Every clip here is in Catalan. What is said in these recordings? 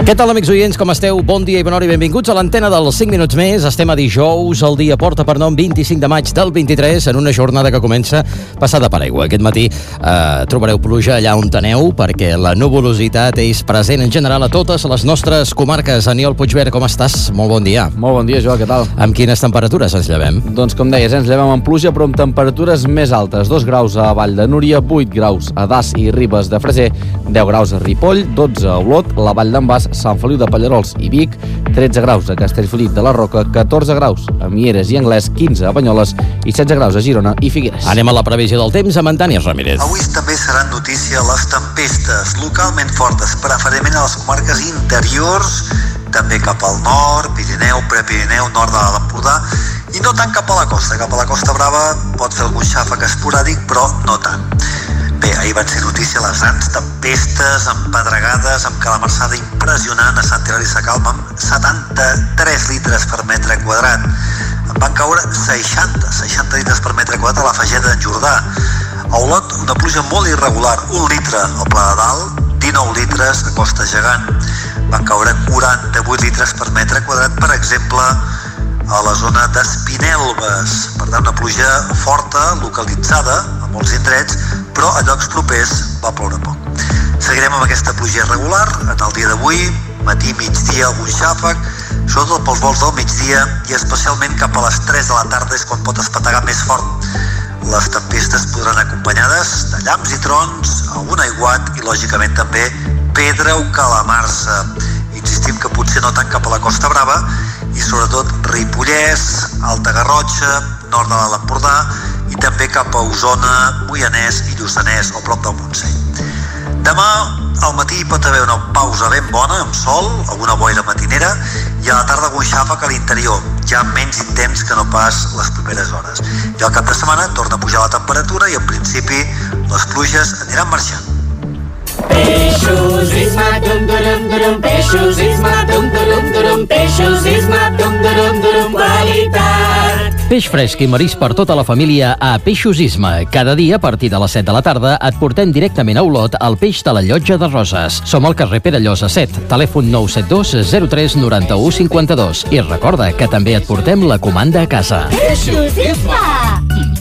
Què tal, amics oients, com esteu? Bon dia i bona hora i benvinguts a l'antena dels 5 minuts més. Estem a dijous, el dia porta per nom 25 de maig del 23, en una jornada que comença passada per aigua. Aquest matí trobareu pluja allà on aneu, perquè la nuvolositat és present en general a totes les nostres comarques. Aniol Puigvert, com estàs? Molt bon dia. Molt bon dia, Joan, què tal? Amb quines temperatures ens llevem? Doncs com deies, ens llevem amb pluja, però amb temperatures més altes. 2 graus a Vall de Núria, 8 graus a Das i Ribes de Freser, 10 graus a Ripoll, 12 a Olot, la Vall d'en Bas, Sant Feliu de Pallerols i Vic, 13 graus a Castellfollit de la Roca, 14 graus a Mieres i Anglès, 15 a Banyoles i 16 graus a Girona i Figueres. Anem a la previsió del temps amb en Dani Ramírez. Avui també seran notícia les tempestes, localment fortes, preferentment a les comarques interiors, també cap al nord, Pirineu, Prepirineu, nord de l'Empordà, i no tant cap a la costa. Cap a la Costa Brava pot fer algun xàfec esporàdic, però no tant. Bé, ahir van ser notícia les grans tempestes, empedregades, amb calamarsada impressionant a Sant Hilari Sacalm, amb 73 litres per metre quadrat. En van caure 60 litres per metre quadrat a la Fageda d'en Jordà. A Olot, una pluja molt irregular, 1 litre al Pla de Dalt, 19 litres a Costa Gegant. Van caure 48 litres per metre quadrat, per exemple, a la zona d'Espinelves. Per tant, una pluja forta, localitzada, a molts indrets, però a llocs propers va ploure poc. Seguirem amb aquesta pluja irregular en el dia d'avui, matí, migdia, algun xàfec, sobretot pels vols del migdia i especialment cap a les 3 de la tarda és quan pot espetegar més fort. Les tempestes podran acompanyades de llamps i trons, algun aiguat i, lògicament, també pedra o calamarsa. Insistim que potser no tant cap a la Costa Brava i sobretot Ripollès, Alta Garrotxa, nord de l'Empordà i també cap a Osona, Moianès i Lluçanès, o prop del Montseny. Demà al matí pot haver una pausa ben bona, amb sol, alguna boira matinera, i a la tarda algun xàfec a l'interior, ja menys intens que no pas les primeres hores. I al cap de setmana torna a pujar la temperatura i en principi les pluges aniran marxant. Peixos, isma, dum, durum, peixos, isma, dum, durum, peixos, isma, dum, durum, qualitat. Peix fresc i marís per tota la família a Peixos Isma. Cada dia, a partir de les 7 de la tarda, et portem directament a Olot el peix de la Llotja de Roses. Som al carrer Perellosa 7, telèfon 972 03 91 52. I recorda que també et portem la comanda a casa. Peixos, isma!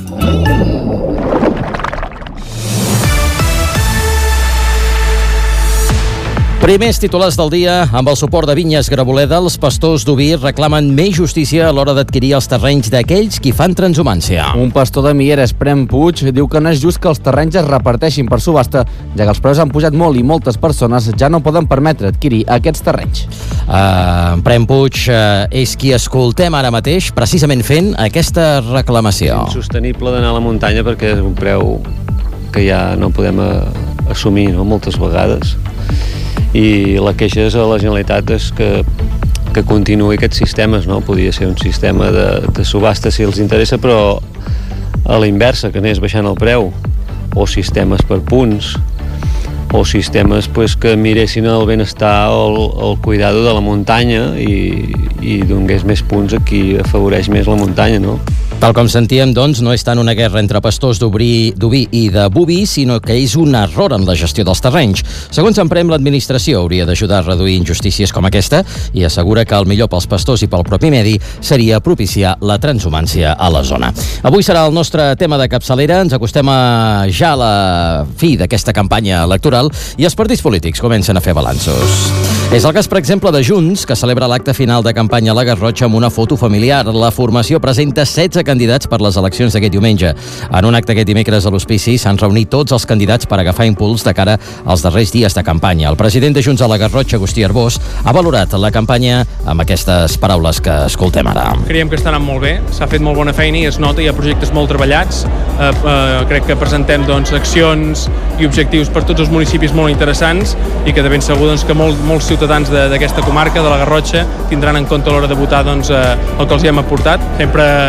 Primers titulars del dia, amb el suport de Vinyes Graboleda, els pastors d'Oví reclamen més justícia a l'hora d'adquirir els terrenys d'aquells qui fan transhumància. Un pastor de Mieres, Prem Puig, diu que no és just que els terrenys es reparteixin per subhasta, ja que els preus han pujat molt i moltes persones ja no poden permetre adquirir aquests terrenys. Prem Puig és qui escoltem ara mateix, precisament fent aquesta reclamació. Insostenible d'anar a la muntanya perquè és un preu que ja no podem assumir, no?, moltes vegades. I la queixa és a la Generalitat és que continuï aquests sistemes, no? Podria ser un sistema de subhasta si els interessa, però a la inversa, que anés baixant el preu, o sistemes per punts, o sistemes pues, que miressin el benestar o el cuidado de la muntanya i donés més punts a qui afavoreix més la muntanya, no? Tal com sentíem, doncs, no és tant una guerra entre pastors d'Oví i de Boví, sinó que és un error en la gestió dels terrenys. Segons Emprem, l'administració hauria d'ajudar a reduir injustícies com aquesta i assegura que el millor pels pastors i pel propi medi seria propiciar la transhumància a la zona. Avui serà el nostre tema de capçalera. Ens acostem ja a la fi d'aquesta campanya electoral i els partits polítics comencen a fer balanços. És el cas, per exemple, de Junts, que celebra l'acte final de campanya a la Garrotxa amb una foto familiar. La formació presenta 16 candidats per les eleccions d'aquest diumenge. En un acte aquest dimecres a l'Hospici s'han reunit tots els candidats per agafar impuls de cara als darrers dies de campanya. El president de Junts a la Garrotxa, Agustí Arbós, ha valorat la campanya amb aquestes paraules que escoltem ara. Creiem que està anant molt bé, s'ha fet molt bona feina i es nota, hi ha projectes molt treballats. Crec que presentem accions i objectius per tots els municipis molt interessants i que de ben segur que molts ciutadans d'aquesta comarca, de la Garrotxa, tindran en compte a l'hora de votar el que els hi hem aportat. Sempre estem nerviosos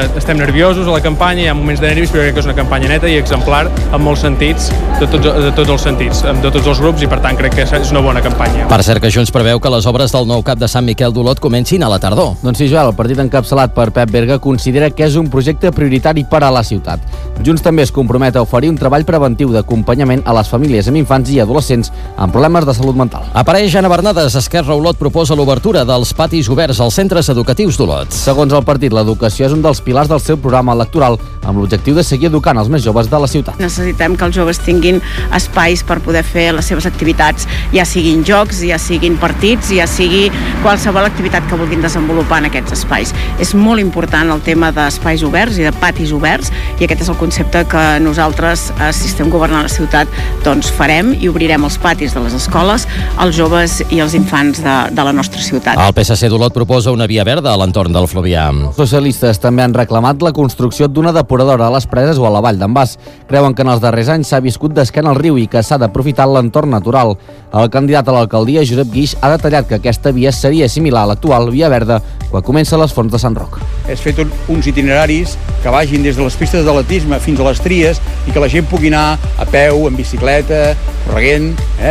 nerviosos a la campanya, hi ha moments de nervis, però crec que és una campanya neta i exemplar en molts sentits, de tots els sentits, de tots els grups, i per tant crec que és una bona campanya. Per cert, que Junts preveu que les obres del nou CAP de Sant Miquel d'Olot comencin a la tardor. Doncs sí, Joel, el partit encapçalat per Pep Berga considera que és un projecte prioritari per a la ciutat. Junts també es compromet a oferir un treball preventiu d'acompanyament a les famílies amb infants i adolescents amb problemes de salut mental. Apareix Anna Bernades. Esquerra Olot proposa l'obertura dels patis oberts als centres educatius d'Olot. Segons el partit, l'educació és un dels pilars del seu programa electoral amb l'objectiu de seguir educant els més joves de la ciutat. Necessitem que els joves tinguin espais per poder fer les seves activitats, ja siguin jocs, ja siguin partits, ja sigui qualsevol activitat que vulguin desenvolupar en aquests espais. És molt important el tema d'espais oberts i de patis oberts, i aquest és el concepte que nosaltres, si estem governant la ciutat, doncs farem i obrirem els patis de les escoles als joves i als infants de la nostra ciutat. El PSC d'Olot proposa una via verda a l'entorn del Fluvià. Els socialistes també han reclamat la construcció d'una depuradora a les preses o a la vall d'en Bas. Creuen que en els darrers anys s'ha viscut d'esquena al riu i que s'ha d'aprofitar l'entorn natural. El candidat a l'alcaldia, Josep Guix, ha detallat que aquesta via seria similar a l'actual via verda quan comença les fonts de Sant Roc. És fet uns itineraris que vagin des de les pistes d'atletisme fins a les tries i que la gent pugui anar a peu, en bicicleta, correguent,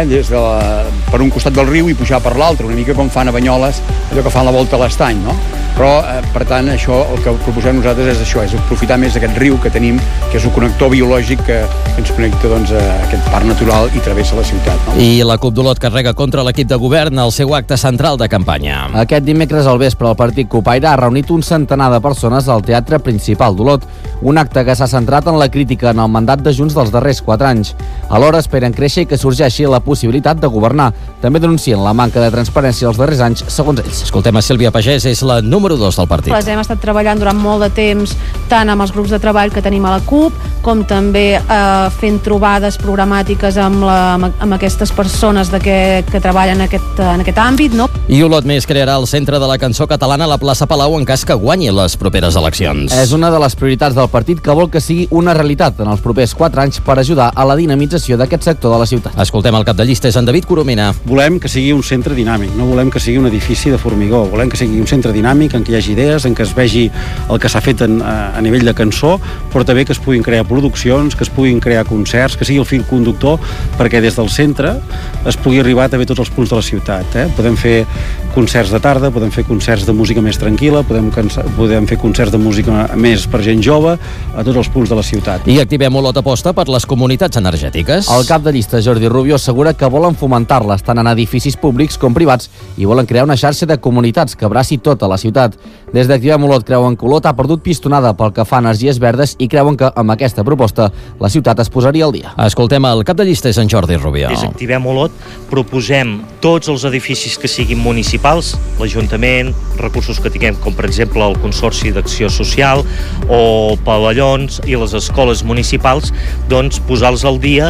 per un costat del riu i pujar per l'altre, una mica com fan a Banyoles, allò que fan la volta a l'estany, no? Però, per tant, això, el que proposem nosaltres és això, és aprofitar més aquest riu que tenim, que és un connector biològic que ens connecta doncs, a aquest parc natural i travessa la ciutat. No? I la CUP d'Olot carrega contra l'equip de govern al seu acte central de campanya. Aquest dimecres al vespre el partit Copaire ha reunit un centenar de persones al Teatre Principal d'Olot, un acte que s'ha centrat en la crítica en el mandat de Junts dels darrers 4 anys. Alhora esperen créixer i que sorgeixi la possibilitat de governar. També denuncien la manca de transparència els darrers anys, segons ells. Escoltem a Sílvia Pagès, és la número 2 del partit. Les hem estat treballant durant molt de temps, tant amb els grups de treball que tenim a la CUP, com també fent trobades programàtiques amb aquestes persones que treballen en aquest àmbit. No? I Olot Més crearà el Centre de la Cançó Catalana a la plaça Palau en cas que guanyi les properes eleccions. És una de les prioritats del partit que vol que sigui una realitat en els propers 4 anys per ajudar a la dinamització d'aquest sector de la ciutat. Escoltem el cap de llista, és en David Coromina. Volem que sigui un centre dinàmic, no volem que sigui un edifici de formigó, volem que sigui un centre dinàmic en què hi hagi idees, en què es vegi el que s'ha fet a nivell de cançó, però també que es puguin crear produccions, que es puguin crear concerts, que sigui el fil conductor perquè des del centre es pugui arribar també a tots els punts de la ciutat. Podem fer concerts de tarda, podem fer concerts de música més tranquil·la, podem fer concerts de música més per gent jove, a tots els punts de la ciutat. I activem Olot aposta per les comunitats energètiques. El cap de llista, Jordi Rubio, assegura que volen fomentar-les tant en edificis públics com privats i volen crear una xarxa de comunitats que abraci tota la ciutat. Des d'Activem Olot creuen que Olot ha perdut pistonada pel que fa a energies verdes i creuen que amb aquesta proposta la ciutat es posaria al dia. Escoltem el cap de llista, és en Jordi Rubio. Des d'Activem Olot proposem tots els edificis que siguin municipals, l'Ajuntament, recursos que tinguem com per exemple el Consorci d'Acció Social o pavellons i les escoles municipals, doncs posar-los al dia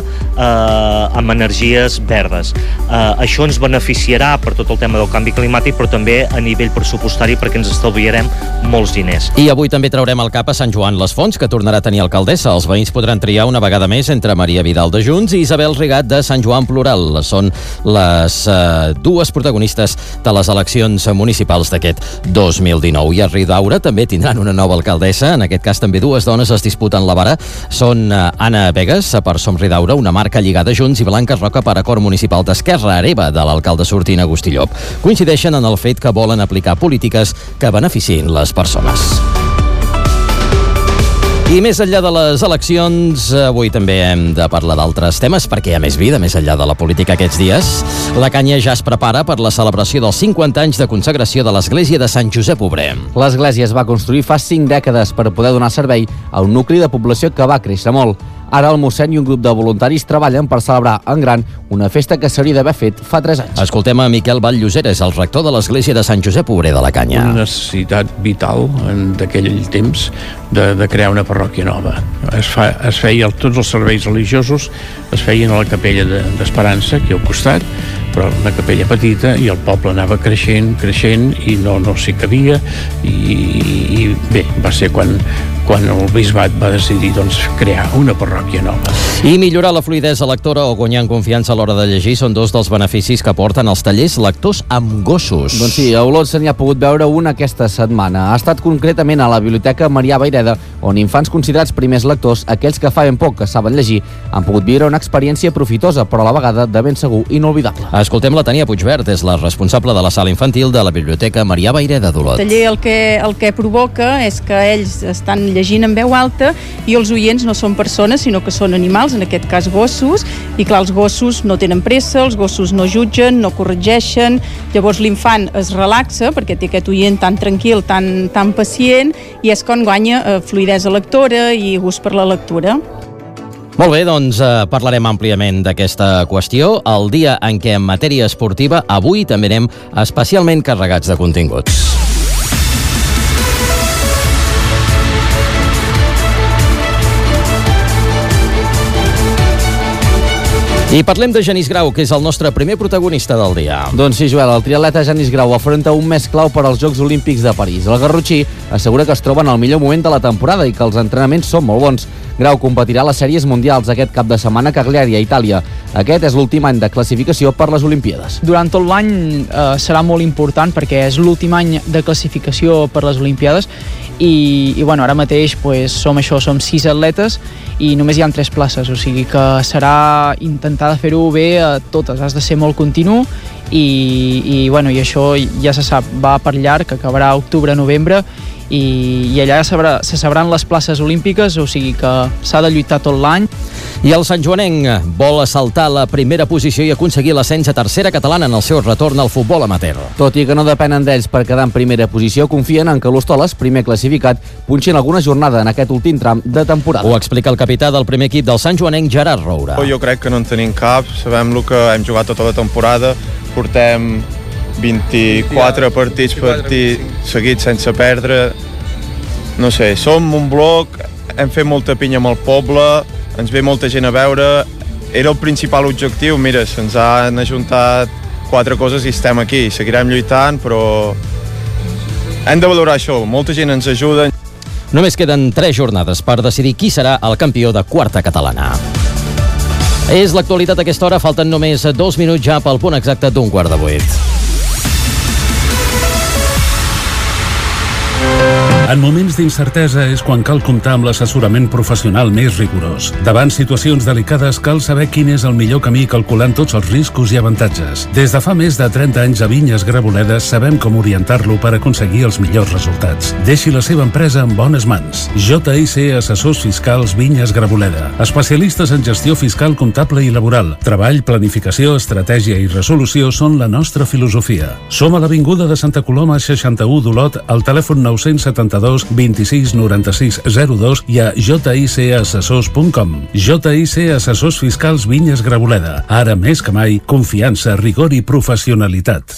amb energies verdes. Això ens beneficiarà per tot el tema del canvi climàtic, però també a nivell pressupostari perquè ens estalviarem molts diners. I avui també traurem el cap a Sant Joan les Fonts, que tornarà a tenir alcaldessa. Els veïns podran triar una vegada més entre Maria Vidal de Junts i Isabel Rigat de Sant Joan Plural. Són les dues protagonistes de les eleccions municipals d'aquest 2019. I a Riudaura també tindran una nova alcaldessa. En aquest cas també dues dones es disputen la vara. Són Anna Begues per Som Riudaura, una marca lligada a Junts, i Blanca Roca per Acord Municipal d'Esquerra, hereva de l'alcalde sortint Agustí Llop. Coincideixen en el fet que volen aplicar polítiques que beneficiïn les persones. I més enllà de les eleccions, avui també hem de parlar d'altres temes perquè hi ha més vida més enllà de la política aquests dies. La Canya ja es prepara per la celebració dels 50 anys de consagració de l'església de Sant Josep Obrer. L'església es va construir fa 5 dècades per poder donar servei a un nucli de població que va créixer molt. Ara el mossèn i un grup de voluntaris treballen per celebrar en gran una festa que s'hauria d'haver fet fa 3 anys. Escoltem a Miquel Vall-Lloseres, el rector de l'església de Sant Josep Obrer de la Canya. Una necessitat vital d'aquell temps de crear una parròquia nova. Es feia tots els serveis religiosos, es feien a la capella d'Esperança, aquí al costat, però una capella petita, i el poble anava creixent i no s'hi cabia, i bé, va ser quan el bisbat va decidir crear una parròquia nova. I millorar la fluïdesa lectora o guanyar en confiança a l'hora de llegir són dos dels beneficis que porten els tallers lectors amb gossos. Doncs sí, a Olot se n'hi ha pogut veure una aquesta setmana. Ha estat concretament a la Biblioteca Marià Vayreda, on infants considerats primers lectors, aquells que fa ben poc que saben llegir, han pogut viure una experiència profitosa, però a la vegada de ben segur inolvidable. Escoltem la Tania Puigvert, és la responsable de la sala infantil de la Biblioteca Marià Vayreda d'Olot. El taller el que provoca és que ells estan llegint en veu alta i els oients no són persones, sinó que són animals, en aquest cas gossos, i clar, els gossos no tenen pressa, els gossos no jutgen, no corregeixen, llavors l'infant es relaxa perquè té aquest oient tan tranquil, tan pacient, i és quan guanya fluïdesa lectora i gust per la lectura. Molt bé, doncs parlarem àmpliament d'aquesta qüestió. El dia en què en matèria esportiva avui també anem especialment carregats de continguts. I parlem de Genís Grau, que és el nostre primer protagonista del dia. Doncs sí, Joel, el triatleta Genís Grau afronta un mes clau per als Jocs Olímpics de París. El garrotxí assegura que es troba en el millor moment de la temporada i que els entrenaments són molt bons. Grau competirà a les sèries mundials aquest cap de setmana a Cagliari, a Itàlia. Aquest és l'últim any de classificació per les Olimpíades. Durant tot l'any serà molt important perquè és l'últim any de classificació per les Olimpíades i bueno, ara mateix som 6 atletes i només hi ha 3 places, o sigui que serà intentar de fer-ho bé a totes, has de ser molt continu i això ja se sap, va per llarg, acabarà a octubre-novembre i allà se sabran les places olímpiques, o sigui que s'ha de lluitar tot l'any. I el santjoanenc vol assaltar la primera posició i aconseguir l'ascens a tercera catalana en el seu retorn al futbol amateur. Tot i que no depenen d'ells per quedar en primera posició, confien en que l'Hostoles, primer classificat, punxin alguna jornada en aquest últim tram de temporada. Ho explica el capità del primer equip del santjoanenc, Gerard Roura. Jo crec que no en tenim cap, sabem el que hem jugat tota la temporada, portem 24 partits seguits sense perdre, no sé, som un bloc, hem fet molta pinya amb el poble, ens ve molta gent a veure, era el principal objectiu, mira, se'ns han ajuntat 4 coses i estem aquí, seguirem lluitant, però hem de valorar això, molta gent ens ajuda. Només queden 3 jornades per decidir qui serà el campió de quarta catalana. És l'actualitat a aquesta hora, falten només 2 minuts ja pel punt exacte d'un 7:15. En moments d'incertesa és quan cal comptar amb l'assessorament professional més rigorós. Davant situacions delicades cal saber quin és el millor camí calculant tots els riscos i avantatges. Des de fa més de 30 anys a Vinyes Graboledes sabem com orientar-lo per aconseguir els millors resultats. Deixi la seva empresa en bones mans. JIC Assessors Fiscals Vinyes Graboleda. Especialistes en gestió fiscal, comptable i laboral. Treball, planificació, estratègia i resolució són la nostra filosofia. Som a l'Avinguda de Santa Coloma 61 d'Olot, al telèfon 972 26 96 02 i a jicassessors.com. JIC Assessors Fiscals Vinyes Graboleda. Ara més que mai, confiança, rigor i professionalitat.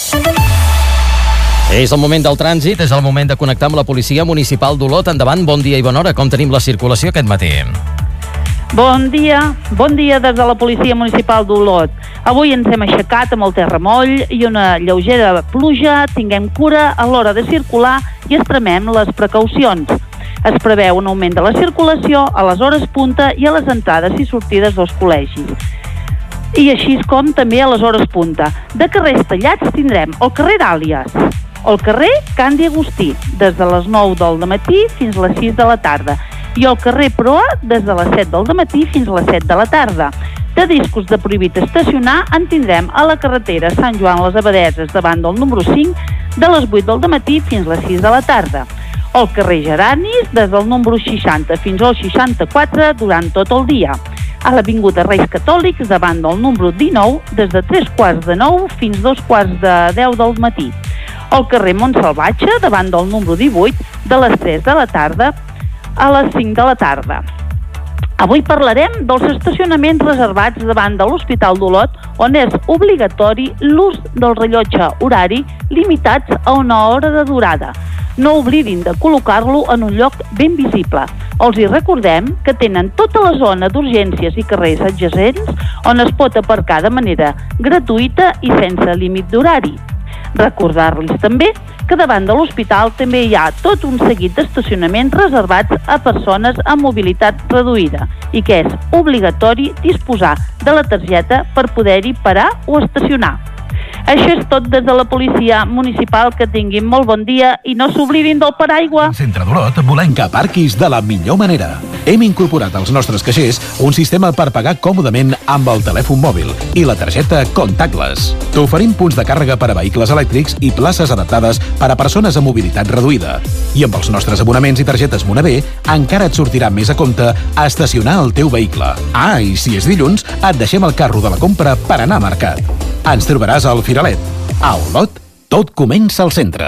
És el moment del trànsit, és el moment de connectar amb la policia municipal d'Olot. Endavant, bon dia i bona hora. Com tenim la circulació aquest matí? Bon dia des de la policia municipal d'Olot. Avui ens hem aixecat amb el terramoll i una lleugera pluja. Tinguem cura a l'hora de circular i extremem les precaucions. Es preveu un augment de la circulació a les hores punta i a les entrades i sortides dels col·legis. I així com també a les hores punta. De carrers tallats tindrem el carrer Àlies, el carrer Candi Agustí, des de les 9 del matí fins a les 6 de la tarda, i el carrer Proa des de les 7 del matí fins a les 7 de la tarda. De discos de prohibit estacionar en tindrem a la carretera Sant Joan les Abadeses davant del número 5 de les 8 del matí fins a les 6 de la tarda. El carrer Geranis des del número 60 fins al 64 durant tot el dia. A l'Avinguda Reis Catòlics davant del número 19 des de 3:15 fins 2:10 del matí. El carrer Montsalvatge davant del número 18 de les 3 de la tarda a les 5 de la tarda. Avui parlarem dels estacionaments reservats davant de l'Hospital d'Olot, on és obligatori l'ús del rellotge horari limitats a 1 hora de durada. No oblidin de col·locar-lo en un lloc ben visible. Els hi recordem que tenen tota la zona d'urgències i carrers adjacents on es pot aparcar de manera gratuïta i sense límit d'horari. Recordar-los també que davant de l'hospital també hi ha tot un seguit d'estacionaments reservats a persones amb mobilitat reduïda i que és obligatori disposar de la targeta per poder-hi parar o estacionar. Això és tot des de la policia municipal. Que tinguin molt bon dia i no s'oblidin del paraigua. Al centre d'Olot volem que aparquis de la millor manera. Hem incorporat als nostres caixers un sistema per pagar còmodament amb el telèfon mòbil i la targeta Contactless. T'oferim punts de càrrega per a vehicles elèctrics i places adaptades per a persones amb mobilitat reduïda. I amb els nostres abonaments i targetes Monavé encara et sortirà més a compte a estacionar el teu vehicle. Ah, i si és dilluns, et deixem el carro de la compra per anar a mercat. Ens trobaràs al Firalet. A Olot, tot comença al centre.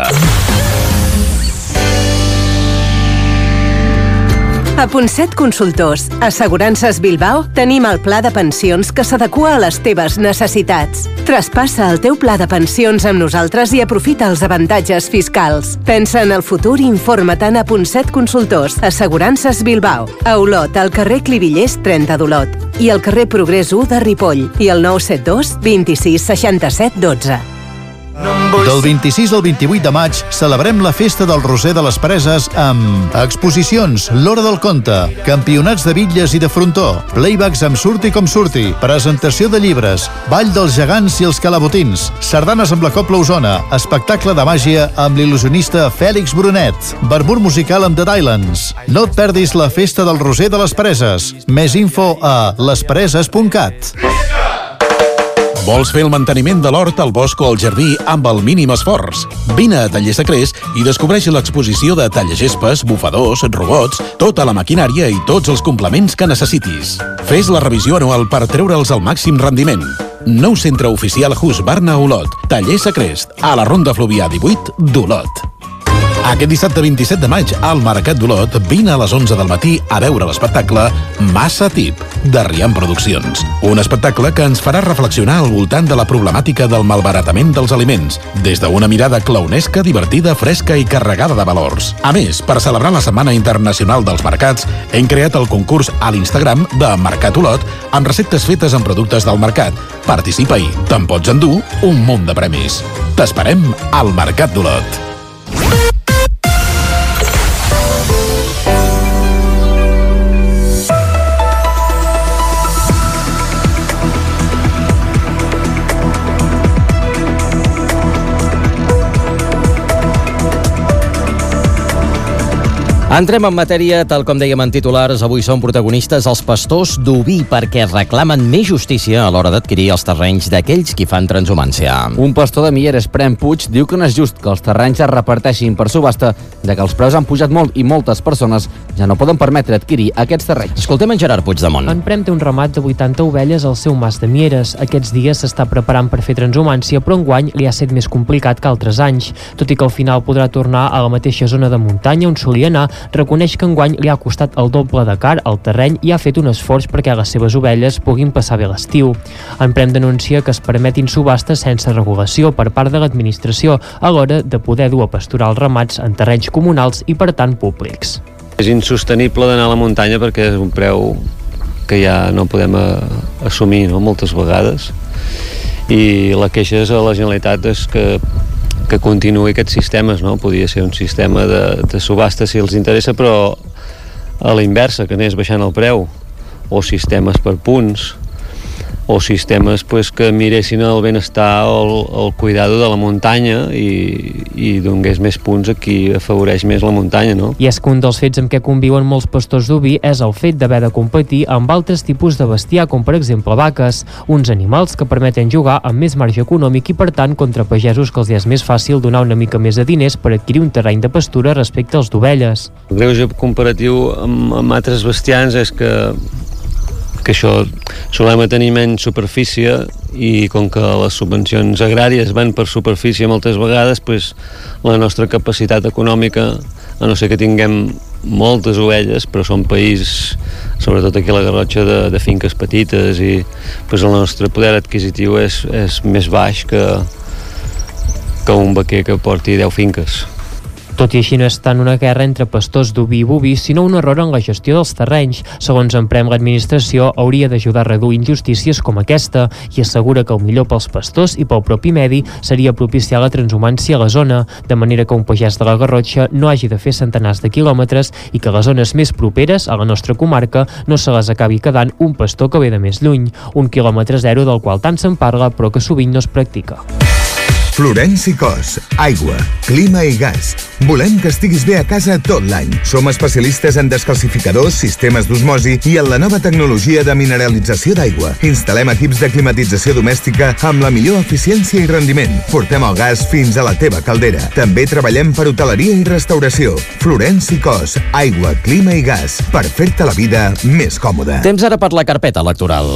A Ponset Consultors, Assegurances Bilbao, tenim el pla de pensions que s'adequa a les teves necessitats. Traspassa el teu pla de pensions amb nosaltres i aprofita els avantatges fiscals. Pensa en el futur i informa-te'n a Ponset Consultors, Assegurances Bilbao. A Olot, al carrer Clivillers 30 d'Olot. I al carrer Progrés 1 de Ripoll. I el 972 26 67 12. Del 26 al 28 de maig celebrem la Festa del Roser de les Preses amb exposicions, l'Hora del Conte, campionats de bitlles i de frontó, playbacks amb Surti com surti, presentació de llibres, ball dels gegants i els calabotins, sardanes amb la Cobla Osona, espectacle de màgia amb l'il·lusionista Fèlix Brunet, barbur musical amb The Dylands. No et perdis la Festa del Roser de les Preses. Més info a lespreses.cat. Vols fer el manteniment de l'hort, el bosc o el jardí amb el mínim esforç? Vine a Tallers Sacrés i descobreix l'exposició de tallagespes, bufadors, robots, tota la maquinària i tots els complements que necessitis. Fes la revisió anual per treure'ls el màxim rendiment. Nou centre oficial Husqvarna Olot. Tallers Sacrés, a la Ronda Fluvià 18 d'Olot. Aquest dissabte 27 de maig, al Mercat d'Olot, vine a les 11 del matí a veure l'espectacle Massa Tip, de Riam Produccions. Un espectacle que ens farà reflexionar al voltant de la problemàtica del malbaratament dels aliments, des d'una mirada clownesca, divertida, fresca i carregada de valors. A més, per celebrar la Setmana Internacional dels Mercats, hem creat el concurs a l'Instagram de Mercat Olot amb receptes fetes amb productes del mercat. Participa-hi, te'n pots endur un munt de premis. T'esperem al Mercat d'Olot. Entrem en matèria, tal com dèiem en titulars, avui són protagonistes els pastors d'oví perquè reclamen més justícia a l'hora d'adquirir els terrenys d'aquells qui fan transhumància. Un pastor de Mieres, Prem Puig, diu que no és just que els terrenys es reparteixin per subhasta, ja que els preus han pujat molt i moltes persones ja no poden permetre adquirir aquests terrenys. Escoltem en Gerard Puigdemont. En Prem té un ramat de 80 ovelles al seu mas de Mieres. Aquests dies s'està preparant per fer transhumància, però enguany li ha set més complicat que altres anys. Tot i que al final podrà tornar a la mateixa zona de muntanya on solia anar, reconeix que enguany li ha costat el doble de car al terreny i ha fet un esforç perquè les seves ovelles puguin passar bé l'estiu. En Prem denuncia que es permetin subhastes sense regulació per part de l'administració a l'hora de poder dur a pasturar els ramats en terrenys comunals i per tant públics. És insostenible d'anar a la muntanya perquè és un preu que ja no podem assumir, no?, moltes vegades, i la queixa a la Generalitat és que continuï aquests sistemes, no? Podria ser un sistema de subhasta si els interessa, però a la inversa, que anés baixant el preu, o sistemes per punts, o sistemes que miressin el benestar o el cuidado de la muntanya i donés més punts a qui afavoreix més la muntanya, no? I és que un dels fets amb què conviuen molts pastors d'oví és el fet d'haver de competir amb altres tipus de bestiar, com per exemple vaques, uns animals que permeten jugar amb més marge econòmic i per tant contra pagesos que els és més fàcil donar una mica més de diners per adquirir un terreny de pastura respecte als d'ovelles. El greuge comparatiu amb altres bestiars és que això solem tenir menys superfície i com que les subvencions agràries van per superfície moltes vegades, la nostra capacitat econòmica, a no ser que tinguem moltes ovelles, però som país, sobretot aquí a la Garrotxa, de finques petites i el nostre poder adquisitiu és més baix que un vaquer que porti 10 finques. Tot i així no és tant una guerra entre pastors d'oví i boví, sinó un error en la gestió dels terrenys. Segons en Prem, l'administració hauria d'ajudar a reduir injustícies com aquesta i assegura que el millor pels pastors i pel propi medi seria propiciar la transhumància a la zona, de manera que un pagès de la Garrotxa no hagi de fer centenars de quilòmetres i que les zones més properes a la nostra comarca no se les acabi quedant un pastor que ve de més lluny, un quilòmetre zero del qual tant se'n parla però que sovint no es practica. Florenci Cos, aigua, clima i gas. Volem que estiguis bé a casa tot l'any. Som especialistes en descalcificadors, sistemes d'osmosi i en la nova tecnologia de mineralització d'aigua. Instal·lem equips de climatització domèstica amb la millor eficiència i rendiment. Portem el gas fins a la teva caldera. També treballem per hoteleria i restauració. Florenci Cos, aigua, clima i gas. Per fer-te la vida més còmoda. Temps ara per la carpeta electoral.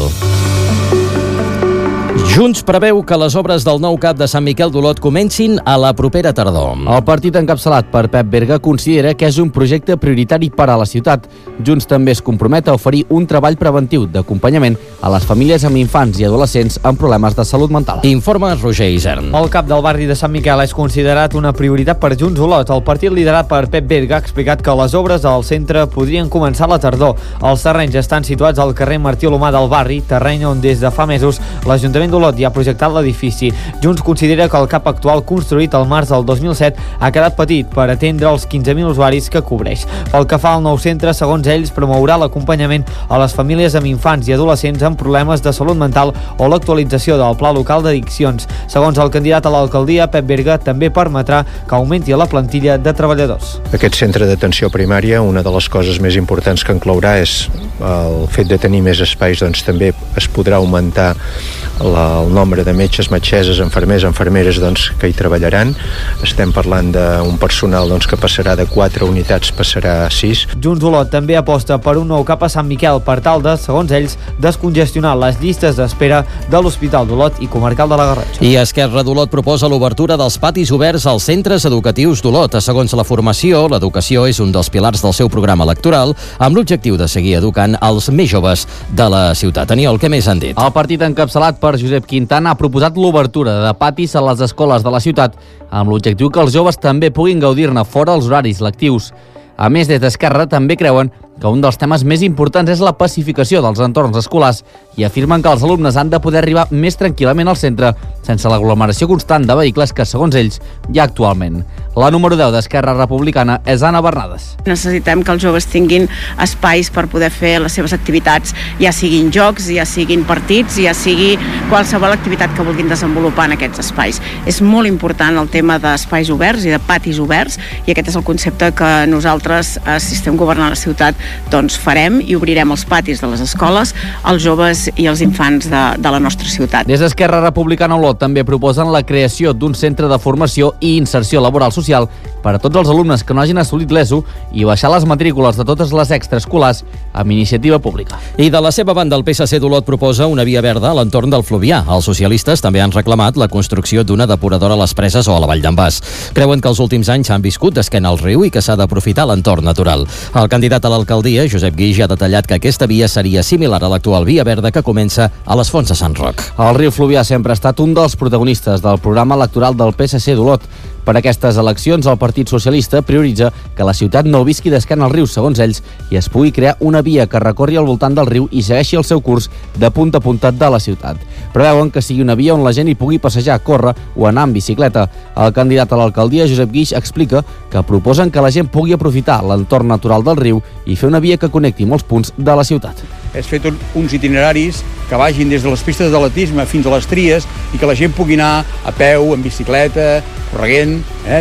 Junts preveu que les obres del nou CAP de Sant Miquel d'Olot comencin a la propera tardor. El partit encapçalat per Pep Berga considera que és un projecte prioritari per a la ciutat. Junts també es compromet a oferir un treball preventiu d'acompanyament a les famílies amb infants i adolescents amb problemes de salut mental. Informa Roger Isern. El CAP del barri de Sant Miquel és considerat una prioritat per Junts Olot. El partit liderat per Pep Berga ha explicat que les obres al centre podrien començar a la tardor. Els terrenys estan situats al carrer Martí Olomà del barri, terreny on des de fa mesos l'Ajuntament d'Olot ja ha projectat l'edifici. Junts considera que el CAP actual, construït al març del 2007, ha quedat petit per atendre els 15.000 usuaris que cobreix. Pel que fa al nou centre, segons ells, promourà l'acompanyament a les famílies amb infants i adolescents amb problemes de salut mental o l'actualització del Pla Local d'Addiccions. Segons el candidat a l'alcaldia, Pep Berga, també permetrà que augmenti la plantilla de treballadors. Aquest centre d'atenció primària, una de les coses més importants que inclourà és el fet de tenir més espais, doncs també es podrà augmentar el nombre de metges, metgesses, infermeres doncs, que hi treballaran. Estem parlant d'un personal doncs, que passarà de 4 unitats, passarà a 6. Junts Olot també aposta per un nou CAP a Sant Miquel per tal de, segons ells, descongestionar les llistes d'espera de l'Hospital d'Olot i Comarcal de la Garrotxa. I Esquerra d'Olot proposa l'obertura dels patis oberts als centres educatius d'Olot. Segons la formació, l'educació és un dels pilars del seu programa electoral amb l'objectiu de seguir educant els més joves de la ciutat. Aniol, què més han dit? El partit encapçalat per Josep Quintana ha proposat l'obertura de patis a les escoles de la ciutat amb l'objectiu que els joves també puguin gaudir-ne fora els horaris lectius. A més, des d'Esquerra també creuen que un dels temes més importants és la pacificació dels entorns escolars i afirmen que els alumnes han de poder arribar més tranquil·lament al centre sense l'aglomeració constant de vehicles que, segons ells, hi ha actualment. La número 10 d'Esquerra Republicana és Anna Bernades. Necessitem que els joves tinguin espais per poder fer les seves activitats, ja siguin jocs, ja siguin partits, ja sigui qualsevol activitat que vulguin desenvolupar en aquests espais. És molt important el tema d'espais oberts i de patis oberts i aquest és el concepte que nosaltres, si estem governant la ciutat, doncs farem i obrirem els patis de les escoles als joves i als infants de la nostra ciutat. Des d'Esquerra Republicana Olot també proposen la creació d'un centre de formació i inserció laboral social per a tots els alumnes que no hagin assolit l'ESO i baixar les matrícules de totes les extraescolars amb iniciativa pública. I de la seva banda, el PSC d'Olot proposa una via verda a l'entorn del Fluvià. Els socialistes també han reclamat la construcció d'una depuradora a les Preses o a la Vall d'en Bas. Creuen que els últims anys s'han viscut d'esquena al riu i que s'ha d'aprofitar l'entorn natural. El candidat a l'alcaldia, Josep Guix, ha detallat que aquesta via seria similar a l'actual via verda que comença a les Fonts de Sant Roc. El riu Fluvià sempre ha estat un dels protagonistes del programa electoral del PSC d'Olot. Per aquestes eleccions, el Partit Socialista prioritza que la ciutat no visqui d'esquena al riu, segons ells, i es pugui crear una via que recorri al voltant del riu i segueixi el seu curs de punta a punta de la ciutat. Preveuen que sigui una via on la gent hi pugui passejar, córrer o anar amb bicicleta. El candidat a l'alcaldia, Josep Guix, explica que proposen que la gent pugui aprofitar l'entorn natural del riu i fer una via que connecti molts punts de la ciutat. És fet uns itineraris que vagin des de les pistes d'atletisme fins a les tries i que la gent pugui anar a peu, en bicicleta, correguent,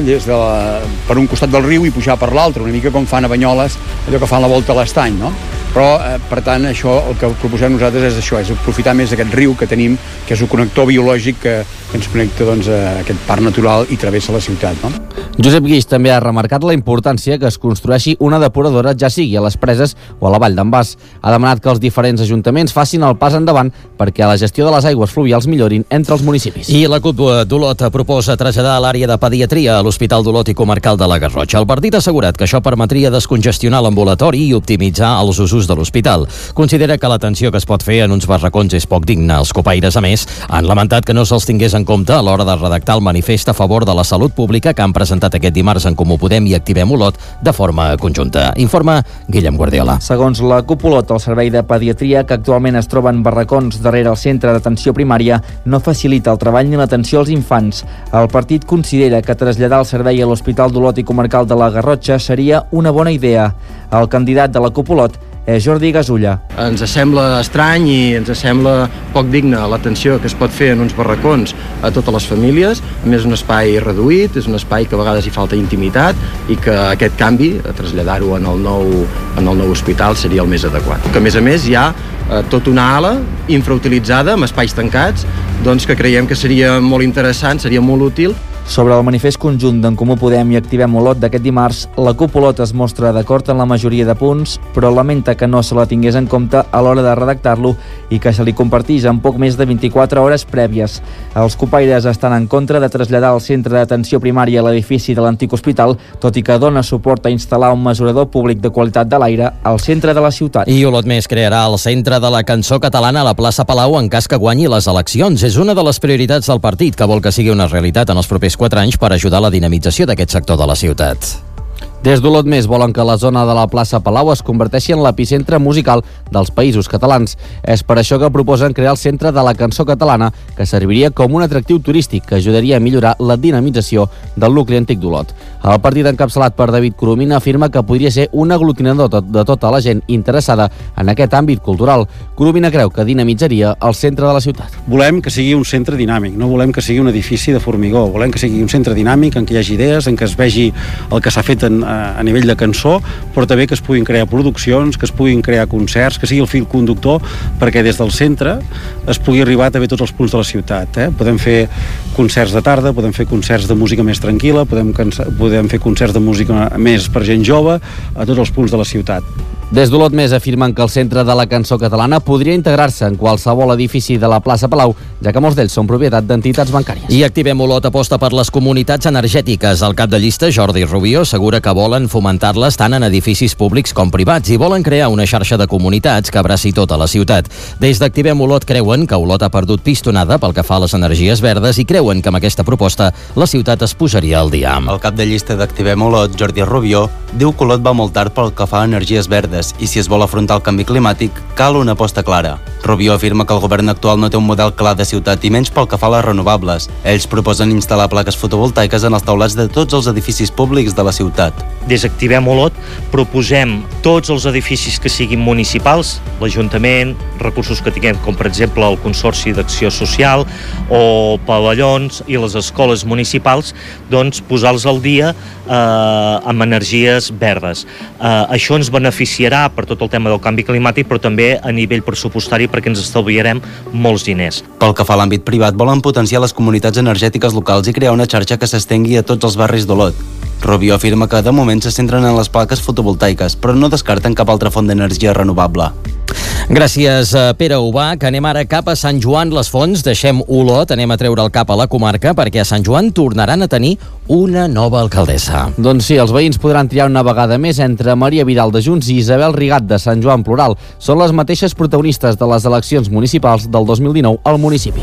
per un costat del riu i pujar per l'altre, una mica com fan a Banyoles, allò que fan la volta a l'estany, no? Però, per tant, això, el que proposem nosaltres és això, és aprofitar més aquest riu que tenim, que és un connector biològic que ens connecta doncs, a aquest parc natural i travessa la ciutat, no? Josep Guix també ha remarcat la importància que es construeixi una depuradora, ja sigui a les Preses o a la Vall d'en Bas. Ha demanat que els diferents ajuntaments facin el pas endavant perquè la gestió de les aigües fluvials millorin entre els municipis. I la CUP d'Olot proposa traslladar a l'àrea de pediatria a l'Hospital d'Olot i Comarcal de la Garrotxa. El partit ha assegurat que això permetria descongestionar l'ambulatori i optimitzar els usos de l'hospital. Considera que l'atenció que es pot fer en uns barracons és poc digna. Els copaires, a més, han lamentat que no se'ls tingués en compte a l'hora de redactar el manifest a favor de la salut pública que han presentat aquest dimarts en Comú Podem i Activem Olot de forma conjunta. Informa Guillem Guardiola. Segons la CUP Olot, el servei de pediatria, que actualment es troba en barracons darrere el centre d'atenció primària, no facilita el treball ni l'atenció als infants. El partit considera que traslladar el servei a l'Hospital d'Olot i Comarcal de la Garrotxa seria una bona idea. El candidat de la CUP Olot és Jordi Gasulla. Ens sembla estrany i ens sembla poc digne l'atenció que es pot fer en uns barracons a totes les famílies. A més, és un espai reduït, és un espai que a vegades hi falta intimitat i que aquest canvi, a traslladar-ho en el nou hospital, seria el més adequat. Que a més hi ha tota una ala infrautilitzada amb espais tancats, doncs que creiem que seria molt interessant, seria molt útil. Sobre el manifest conjunt d'en Comú Podem i Activem Olot d'aquest dimarts, la CUP Olot es mostra d'acord en la majoria de punts, però lamenta que no se la tingués en compte a l'hora de redactar-lo i que se li compartís en poc més de 24 hores prèvies. Els copaires estan en contra de traslladar el centre d'atenció primària a l'edifici de l'antic hospital, tot i que dona suport a instal·lar un mesurador públic de qualitat de l'aire al centre de la ciutat. I Olot Més crearà el Centre de la Cançó Catalana a la plaça Palau en cas que guanyi les eleccions. És una de les prioritats del partit, que vol que sigui una realitat en els propers 4 anys per ajudar a la dinamització d'aquest sector de la ciutat. Des d'Olot Més volen que la zona de la plaça Palau es converteixi en l'epicentre musical dels Països Catalans. És per això que proposen crear el Centre de la Cançó Catalana, que serviria com un atractiu turístic que ajudaria a millorar la dinamització del nucli antic d'Olot. El partit encapçalat per David Coromina afirma que podria ser un aglutinador de tota la gent interessada en aquest àmbit cultural. Coromina creu que dinamitzaria el centre de la ciutat. Volem que sigui un centre dinàmic, no volem que sigui un edifici de formigó, volem que sigui un centre dinàmic en què hi hagi idees, en què es vegi el que s'ha fet a nivell de cançó, però també que es puguin crear produccions, que es puguin crear concerts, que sigui el fil conductor perquè des del centre es pugui arribar a també tots els punts de la ciutat. Podem fer concerts de tarda, podem fer concerts de música més tranquil·la, podem fer concerts de música més per gent jove a tots els punts de la ciutat. Des d'Olot Més afirmen que el Centre de la Cançó Catalana podria integrar-se en qualsevol edifici de la plaça Palau, ja que molts d'ells són propietat d'entitats bancàries. I Activem Olot aposta per les comunitats energètiques. El cap de llista, Jordi Rubio, assegura que volen fomentar-les tant en edificis públics com privats i volen crear una xarxa de comunitats que abraci tota la ciutat. Des d'Activem Olot creuen que Olot ha perdut pistonada pel que fa a les energies verdes i creuen que amb aquesta proposta la ciutat es posaria al dia. El cap de llista d'Activem Olot, Jordi Rubio, diu que Olot va molt tard pel que fa a energies verdes i si es vol afrontar el canvi climàtic cal una aposta clara. Rubio afirma que el govern actual no té un model clar de ciutat i menys pel que fa a les renovables. Ells proposen instal·lar plaques fotovoltaiques en els teulats de tots els edificis públics de la ciutat. Des d'Activem Olot proposem tots els edificis que siguin municipals, l'Ajuntament, recursos que tinguem com per exemple el Consorci d'Acció Social o pavellons i les escoles municipals, doncs posar-los al dia amb energies verdes. Això ens beneficiarà per tot el tema del canvi climàtic, però també a nivell pressupostari perquè ens estalviarem molts diners. Pel que fa a l'àmbit privat, volen potenciar les comunitats energètiques locals i crear una xarxa que s'estengui a tots els barris d'Olot. Rubio afirma que de moment se centren en les plaques fotovoltaiques, però no descarten cap altra font d'energia renovable. Gràcies, Pere Ubach. Anem ara cap a Sant Joan les Fonts. Deixem Olot, anem a treure el cap a la comarca, perquè a Sant Joan tornaran a tenir una nova alcaldessa. Doncs sí, els veïns podran triar una vegada més entre Maria Vidal de Junts i Isabel Rigat de Sant Joan Plural. Són les mateixes protagonistes de les eleccions municipals del 2019 al municipi.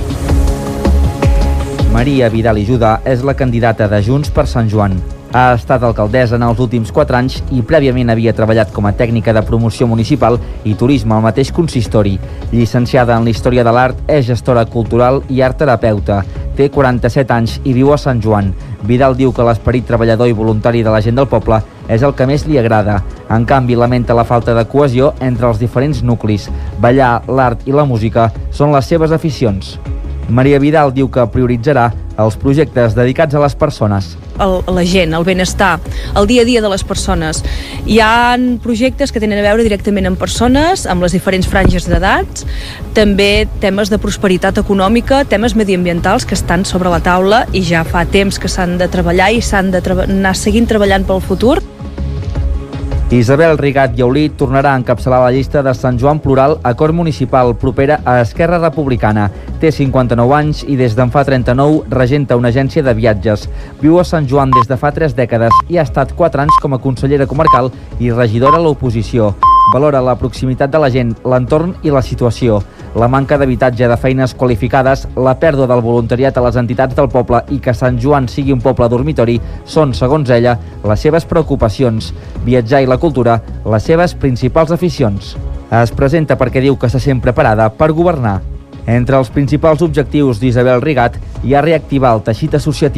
Maria Vidal i Judà és la candidata de Junts per Sant Joan. Ha estat alcaldessa en els últims 4 anys i prèviament havia treballat com a tècnica de promoció municipal i turisme al mateix consistori. Llicenciada en la història de l'art, és gestora cultural i art terapeuta. Té 47 anys i viu a Sant Joan. Vidal diu que l'esperit treballador i voluntari de la gent del poble és el que més li agrada. En canvi, lamenta la falta de cohesió entre els diferents nuclis. Ballar, l'art i la música són les seves aficions. Maria Vidal diu que prioritzarà els projectes dedicats a les persones. La gent, el benestar, el dia a dia de les persones. Hi ha projectes que tenen a veure directament amb persones, amb les diferents franges d'edats, també temes de prosperitat econòmica, temes mediambientals que estan sobre la taula i ja fa temps que s'han de treballar i s'han d'anar seguint treballant pel futur. Isabel Rigat i Aulí tornarà a encapçalar la llista de Sant Joan Plural, acord municipal propera a Esquerra Republicana. Té 59 anys i des d'en fa 39 regenta una agència de viatges. Viu a Sant Joan des de fa 3 dècades i ha estat 4 anys com a consellera comarcal i regidora a l'oposició. Valora la proximitat de la gent, l'entorn i la situació. La manca d'habitatge de feines qualificades, la pèrdua del voluntariat a les entitats del poble i que Sant Joan sigui un poble dormitori són, segons ella, les seves preocupacions. Viatjar i la cultura, les seves principals aficions. Es presenta perquè diu que se sent preparada per governar. Entre els principals objectius d'Isabel Rigat hi ha reactivar el teixit associatiu.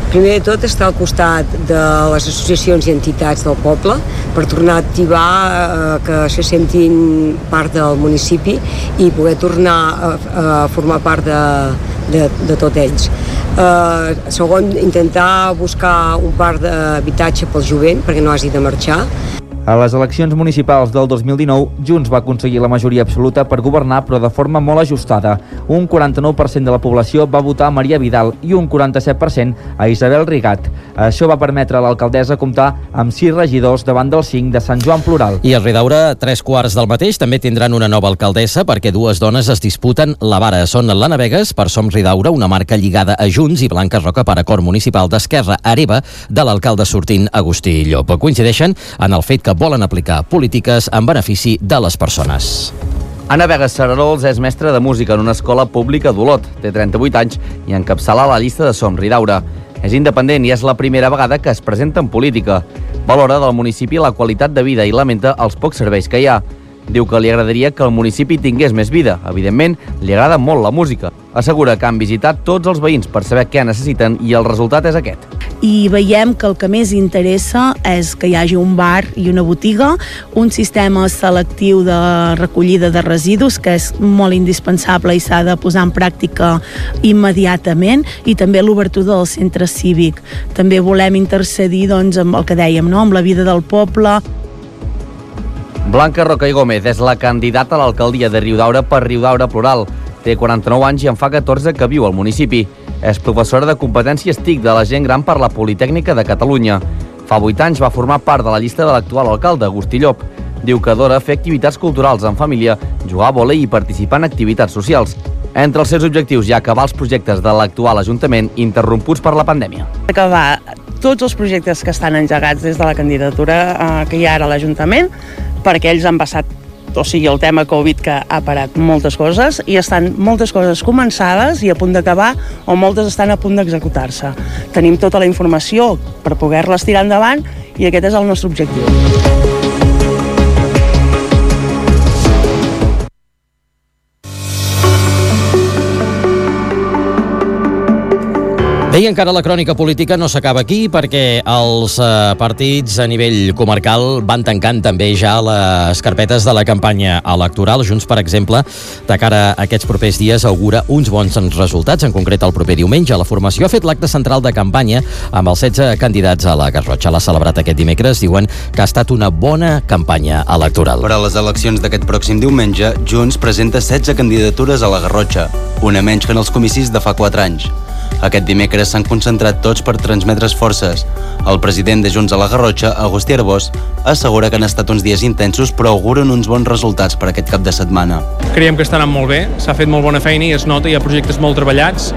Primer de tot, estar al costat de les associacions i entitats del poble per tornar a activar que se sentin part del municipi i poder tornar a formar part de tot ells. Segon, intentar buscar un parc d'habitatge pel jovent perquè no hagi de marxar. A les eleccions municipals del 2019, Junts va aconseguir la majoria absoluta per governar, però de forma molt ajustada. Un 49% de la població va votar a Maria Vidal i un 47% a Isabel Rigat. Això va permetre a l'alcaldessa comptar amb 6 regidors davant dels 5 de Sant Joan Plural. I a Ridaura, 3/4 del mateix, també tindran una nova alcaldessa perquè 2 dones es disputen la vara. Són l'Anna Vegas, per Som Ridaura, una marca lligada a Junts, i Blanca Roca, per Acord Municipal d'Esquerra, hereva de l'alcalde sortint Agustí Llop. Coincideixen en el fet que volen aplicar polítiques en benefici de les persones. Anna Vegas Sararols és mestra de música en una escola pública d'Olot. Té 38 anys i encapçala la llista de Som Ridaura. És independent i és la primera vegada que es presenta en política. Valora del municipi la qualitat de vida i lamenta els pocs serveis que hi ha. Diu que li agradaria que el municipi tingués més vida. Evidentment, li agrada molt la música. Assegura que han visitat tots els veïns per saber què necessiten i el resultat és aquest. I veiem que el que més interessa és que hi hagi un bar i una botiga, un sistema selectiu de recollida de residus, que és molt indispensable i s'ha de posar en pràctica immediatament, i també l'obertura del centre cívic. També volem intercedir, doncs, amb el que dèiem, no?, amb la vida del poble. Blanca Roca i Gómez és la candidata a l'alcaldia de Riudaura per Riudaura Plural. Té 49 anys i en fa 14 que viu al municipi. És professora de competències TIC de la gent gran per la Politècnica de Catalunya. Fa 8 anys va formar part de la llista de l'actual alcalde, Agustí Llop. Diu que adora fer activitats culturals en família, jugar a vòlei i participar en activitats socials. Entre els seus objectius hi ha acabar els projectes de l'actual Ajuntament interromputs per la pandèmia. Acabar tots els projectes que estan engegats des de la candidatura que hi ha ara a l'Ajuntament, perquè ells han passat, o sigui, el tema Covid, que ha parat moltes coses, i estan moltes coses començades i a punt d'acabar, o moltes estan a punt d'executar-se. Tenim tota la informació per poder-les tirar endavant i aquest és el nostre objectiu. I encara la crònica política no s'acaba aquí perquè els partits a nivell comarcal van tancant també ja les carpetes de la campanya electoral. Junts, per exemple, de cara a aquests propers dies augura uns bons resultats. En concret, el proper diumenge la formació ha fet l'acte central de campanya amb els 16 candidats a la Garrotxa. L'ha celebrat aquest dimecres. Diuen que ha estat una bona campanya electoral. Per a les eleccions d'aquest pròxim diumenge, Junts presenta 16 candidatures a la Garrotxa, una menys que en els comicis de fa 4 anys. Aquest dimecres s'han concentrat tots per transmetre's forces. El president de Junts a la Garrotxa, Agustí Arbós, assegura que han estat uns dies intensos però auguren uns bons resultats per aquest cap de setmana. Creiem que està anant molt bé, s'ha fet molt bona feina i es nota, hi ha projectes molt treballats.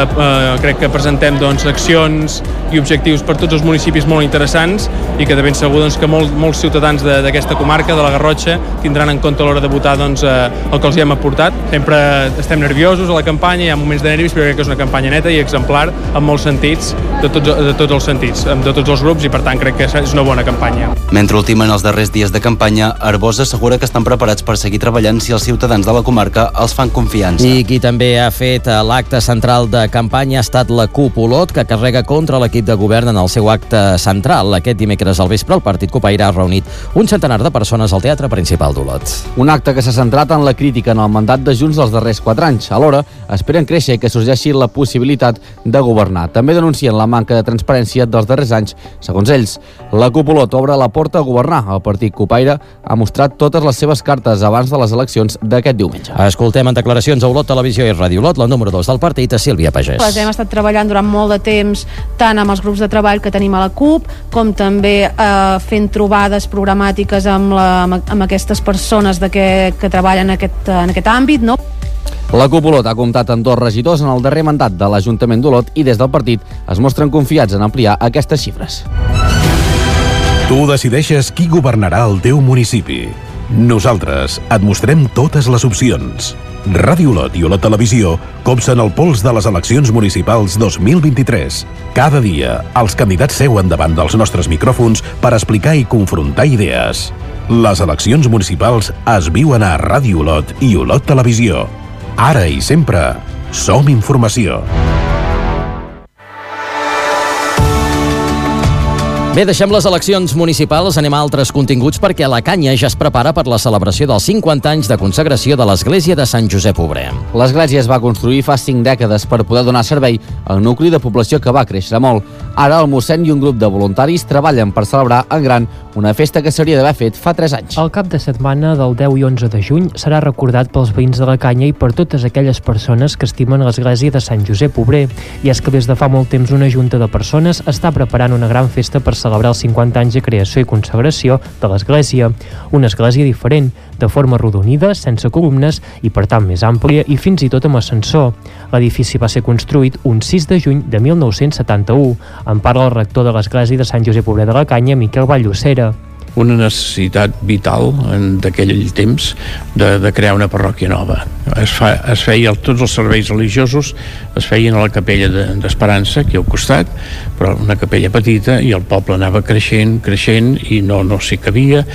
Crec que presentem accions i objectius per tots els municipis molt interessants i que de ben segur que molts ciutadans d'aquesta comarca, de la Garrotxa, tindran en compte a l'hora de votar el que els hi hem aportat. Sempre estem nerviosos a la campanya, hi ha moments de nervis, però crec que és una campanya neta i exemplar en molts sentits, de tots els sentits, de tots els grups, i per tant crec que és una bona campanya. Mentre ultimen els darrers dies de campanya, Arbós assegura que estan preparats per seguir treballant si els ciutadans de la comarca els fan confiança. I qui també ha fet l'acte central de campanya ha estat la CUP Olot, que carrega contra l'equip de govern en el seu acte central. Aquest dimecres al vespre el Partit Copaire ha reunit un centenar de persones al Teatre Principal d'Olot. Un acte que s'ha centrat en la crítica en el mandat de Junts dels darrers 4 anys. Alhora, esperen créixer i que sorgeixi la possibilitat de governar. També denuncien la manca de transparència dels darrers anys, segons ells. La CUP Olot obre la porta a governar. El Partit Copaire ha mostrat totes les seves cartes abans de les eleccions d'aquest diumenge. Escoltem en declaracions a Olot Televisió i Ràdio Olot la número 2 del partit, a Sílvia Pagès. Les hem estat treballant durant molt de temps, tant amb els grups de treball que tenim a la CUP, com també fent trobades programàtiques amb aquestes persones que treballen en aquest àmbit, no? La CUP Olot ha comptat amb 2 regidors en el darrer mandat de l'Ajuntament d'Olot i des del partit es mostren confiats en ampliar aquestes xifres. Tu decideixes qui governarà el teu municipi. Nosaltres et mostrem totes les opcions. Ràdio Olot i Olot Televisió copsen el pols de les eleccions municipals 2023. Cada dia, els candidats seuen davant dels nostres micròfons per explicar i confrontar idees. Les eleccions municipals es viuen a Ràdio Olot i Olot Televisió. Ara i sempre, som informació. Bé, deixem les eleccions municipals, anem a altres continguts perquè la Canya ja es prepara per la celebració dels 50 anys de consagració de l'església de Sant Josep Obrer. L'església es va construir fa 5 dècades per poder donar servei al nucli de població que va créixer molt. Ara el mossèn i un grup de voluntaris treballen per celebrar en gran una festa que s'hauria d'haver fet fa 3 anys. El cap de setmana del 10 i 11 de juny serà recordat pels veïns de la Canya i per totes aquelles persones que estimen l'església de Sant Josep Obrer. I és que des de fa molt temps una junta de persones està preparant una gran festa per celebrar els 50 anys de creació i consagració de l'església. Una església diferent, de forma arrodonida, sense columnes i per tant més àmplia i fins i tot amb ascensor. L'edifici va ser construït un 6 de juny de 1971. En parla el rector de l'església de Sant Josep Obrer de la Canya, Miquel Vall-Llosera. Una necessitat vital d'aquell temps de crear una parròquia nova. Es feia tots els serveis religiosos, es feien a la capella d'Esperança, aquí al costat, però una capella petita, i el poble anava creixent i no s'hi cabia,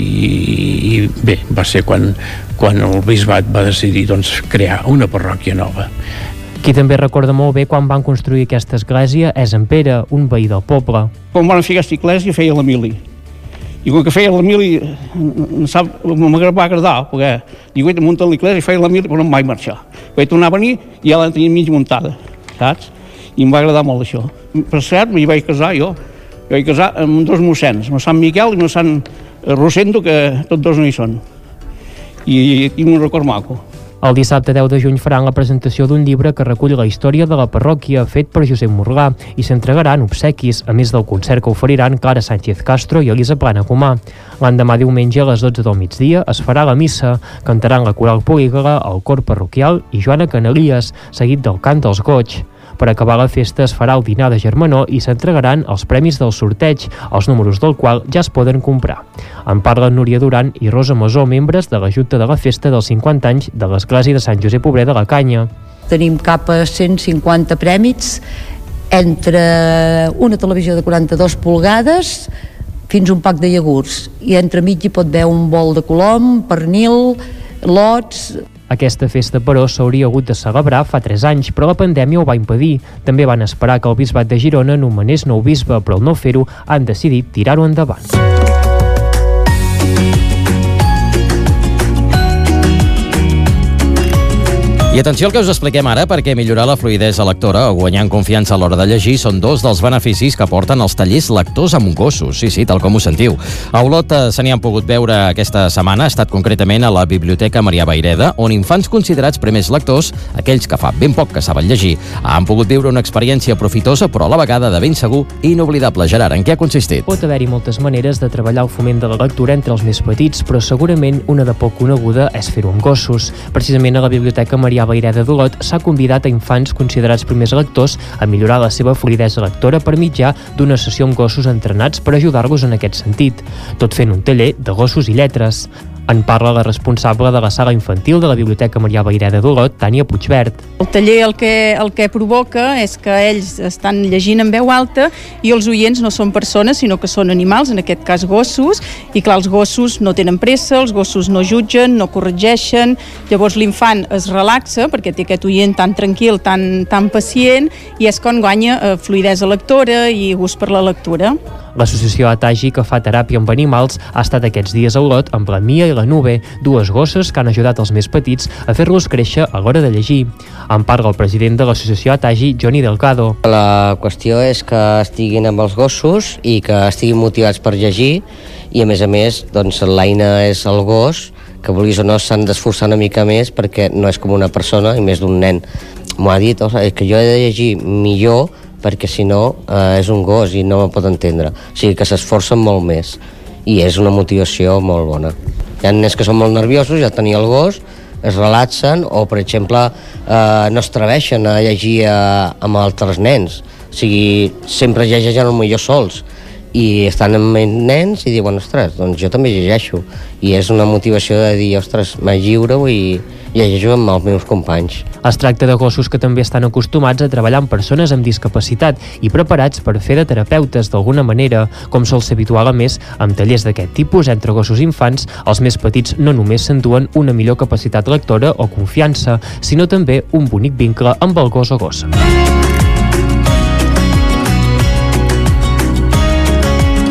i bé, va ser quan el bisbat va decidir crear una parròquia nova. Qui també recorda molt bé quan van construir aquesta església és en Pere, un veí del poble. Quan van fer aquesta església feia la mili. I quan feia la mili va agradar, perquè diu, munta l'església i feia la mili, però no em vaig marxar. Vaig tornar a venir i ja la tenia mig muntada, saps? I em va agradar molt això. Per cert, m'hi vaig casar jo. Jo vaig casar amb 2 mossens, amb Sant Miquel i amb Sant Rosendo, que tots 2 no hi són. I tinc un record maco. El dissabte 10 de juny faran la presentació d'un llibre que recull la història de la parròquia fet per Josep Morgà i s'entregaran obsequis, a més del concert que oferiran Clara Sánchez Castro i Elisa Plana Comà. L'endemà diumenge a les 12 del migdia es farà la missa, cantaran la coral polígala, el cor parroquial i Joana Canalies, seguit del cant dels goig. Per acabar la festa es farà el dinar de germanor i s'entregaran els premis del sorteig, els números del qual ja es poden comprar. En parlen Núria Duran i Rosa Masó, membres de la Junta de la Festa dels 50 anys de l'Església de Sant Josep Obrer de la Canya. Tenim cap a 150 prèmits, entre una televisió de 42 polgades fins un pack de iogurts, i entremig hi pot haver un bol de colom, pernil, lots. Aquesta festa, però, s'hauria hagut de celebrar fa 3 anys, però la pandèmia ho va impedir. També van esperar que el bisbat de Girona nomenés nou bisbe, però al no fer-ho han decidit tirar-ho endavant. I atenció al que us expliquem ara, perquè millorar la fluïdesa lectora o guanyar en confiança a l'hora de llegir són 2 dels beneficis que porten els tallers lectors amb gossos. Sí, tal com ho sentiu. A Olot se n'hi han pogut veure aquesta setmana, ha estat concretament a la Biblioteca Marià Vayreda, on infants considerats primers lectors, aquells que fa ben poc que saben llegir, han pogut viure una experiència profitosa, però a la vegada de ben segur i inoblidable. Gerard, en què ha consistit? Pot haver-hi moltes maneres de treballar el foment de la lectura entre els més petits, però segurament una de poc coneguda és fer-ho amb gossos. Precisament a la Biblioteca Marià Vayreda d'Olot s'ha convidat a infants considerats primers lectors a millorar la seva fluïdesa lectora per mitjà d'una sessió amb gossos entrenats per ajudar-los en aquest sentit, tot fent un taller de gossos i lletres. En parla la responsable de la sala infantil de la Biblioteca Marià Vayreda d'Olot, Tània Puigvert. El taller el que provoca és que ells estan llegint en veu alta i els oients no són persones, sinó que són animals, en aquest cas gossos, i clar, els gossos no tenen pressa, els gossos no jutgen, no corregeixen, llavors l'infant es relaxa perquè té aquest oient tan tranquil, tan pacient, i és quan guanya fluïdesa lectora i gust per la lectura. L'associació Atagi, que fa teràpia amb animals, ha estat aquests dies a Olot amb la Mia i la Nube, 2 gosses que han ajudat els més petits a fer-los créixer a l'hora de llegir. En parla el president de l'associació Atagi, Johnny Delgado. La qüestió és que estiguin amb els gossos i que estiguin motivats per llegir, i a més doncs l'eina és el gos, que vulguis o no s'han d'esforçar una mica més perquè no és com una persona i més d'un nen. M'ho ha dit, que jo he de llegir millor perquè si no és un gos i no me pot entendre. O sigui que s'esforcen molt més i és una motivació molt bona. Hi ha nens que són molt nerviosos i al tenir el gos es relaxen o, per exemple, no es atreveixen a llegir amb altres nens. O sigui, sempre llegeixen potser sols i estan amb nens i diuen, ostres, doncs jo també llegeixo. I és una motivació de dir, ostres, m'allibro i llegeixo amb els meus companys. Es tracta de gossos que també estan acostumats a treballar amb persones amb discapacitat i preparats per fer de terapeutes d'alguna manera, com sol ser habitual a més amb tallers d'aquest tipus entre gossos i infants. Els més petits no només s'enduen una millor capacitat lectora o confiança, sinó també un bonic vincle amb el gos o gossa.